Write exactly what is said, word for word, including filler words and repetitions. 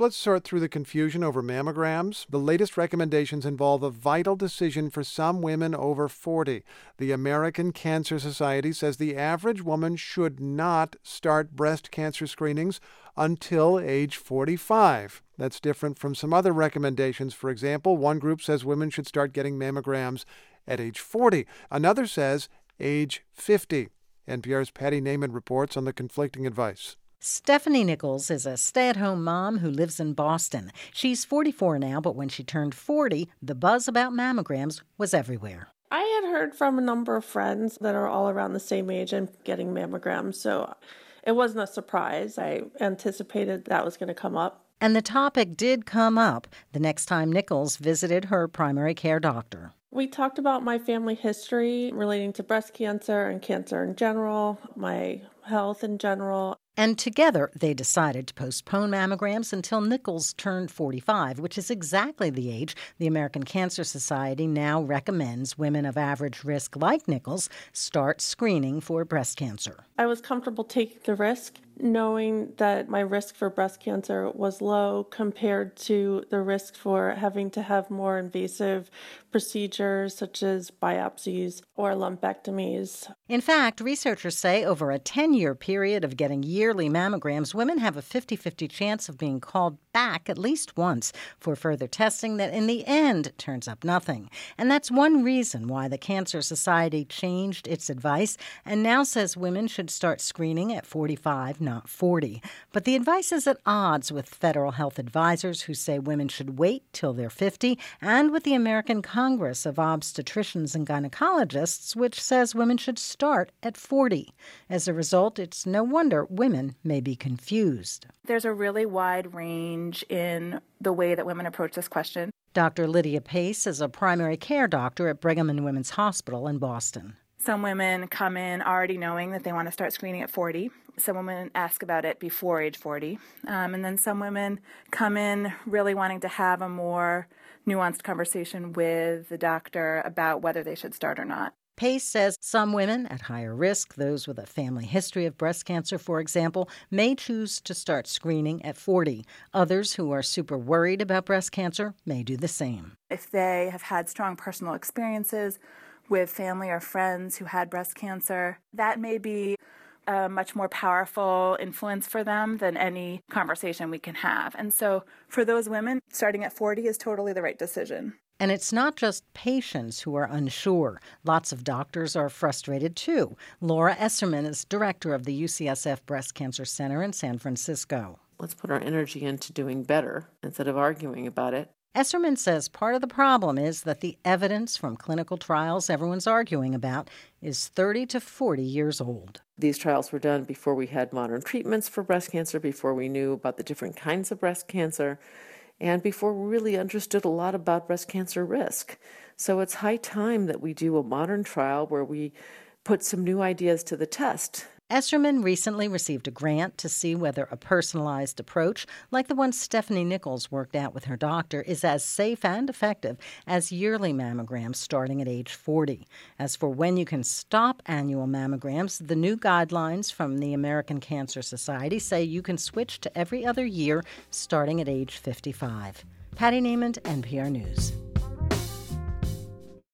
let's sort through the confusion over mammograms. The latest recommendations involve a vital decision for some women over forty. The American Cancer Society says the average woman should not start breast cancer screenings until age forty-five. That's different from some other recommendations. For example, one group says women should start getting mammograms at age forty. Another says age fifty. N P R's Patty Naiman reports on the conflicting advice. Stephanie Nichols is a stay-at-home mom who lives in Boston. She's forty-four now, but when she turned forty, the buzz about mammograms was everywhere. I had heard from a number of friends that are all around the same age and getting mammograms, so it wasn't a surprise. I anticipated that was going to come up. And the topic did come up the next time Nichols visited her primary care doctor. We talked about my family history relating to breast cancer and cancer in general, my health in general. And together, they decided to postpone mammograms until Nichols turned forty-five, which is exactly the age the American Cancer Society now recommends women of average risk like Nichols start screening for breast cancer. I was comfortable taking the risk, knowing that my risk for breast cancer was low compared to the risk for having to have more invasive procedures such as biopsies or lumpectomies. In fact, researchers say over a ten-year period of getting yearly mammograms, women have a fifty-fifty chance of being called back at least once for further testing that in the end turns up nothing. And that's one reason why the Cancer Society changed its advice and now says women should start screening at forty-five, not forty. But the advice is at odds with federal health advisors who say women should wait till they're fifty, and with the American Congress of Obstetricians and Gynecologists, which says women should start at forty. As a result, it's no wonder women may be confused. There's a really wide range in the way that women approach this question. Doctor Lydia Pace is a primary care doctor at Brigham and Women's Hospital in Boston. Some women come in already knowing that they want to start screening at forty. Some women ask about it before age forty. Um, and then some women come in really wanting to have a more nuanced conversation with the doctor about whether they should start or not. Pace says some women at higher risk, those with a family history of breast cancer, for example, may choose to start screening at forty. Others who are super worried about breast cancer may do the same. If they have had strong personal experiences with family or friends who had breast cancer, that may be a much more powerful influence for them than any conversation we can have. And so for those women, starting at forty is totally the right decision. And it's not just patients who are unsure. Lots of doctors are frustrated, too. Laura Esserman is director of the U C S F Breast Cancer Center in San Francisco. Let's put our energy into doing better instead of arguing about it. Esserman says part of the problem is that the evidence from clinical trials everyone's arguing about is thirty to forty years old. These trials were done before we had modern treatments for breast cancer, before we knew about the different kinds of breast cancer, and before we really understood a lot about breast cancer risk. So it's high time that we do a modern trial where we put some new ideas to the test. Esserman recently received a grant to see whether a personalized approach, like the one Stephanie Nichols worked out with her doctor, is as safe and effective as yearly mammograms starting at age forty. As for when you can stop annual mammograms, the new guidelines from the American Cancer Society say you can switch to every other year starting at age fifty-five. Patty Naiman, N P R News.